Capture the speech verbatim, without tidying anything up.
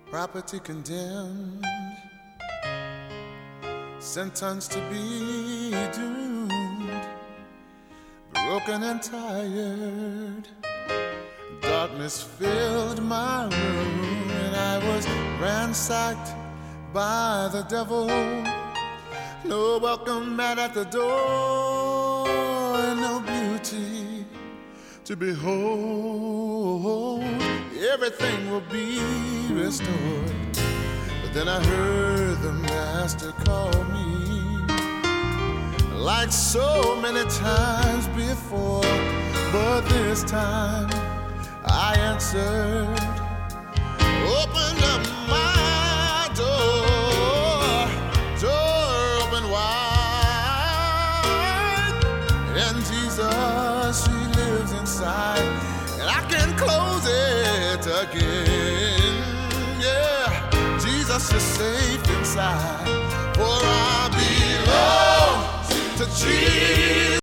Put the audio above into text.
property condemned, sentenced to be doomed, broken and tired. Darkness filled my room, and I was ransacked by the devil. No welcome mat at the door, and no beauty to behold. Everything will be restored. But then I heard the master call me, like so many times before. But this time I answered, open up my door, door open wide, and Jesus, He lives inside, and I can close it again. Yeah, Jesus is safe inside, for I belong to Jesus.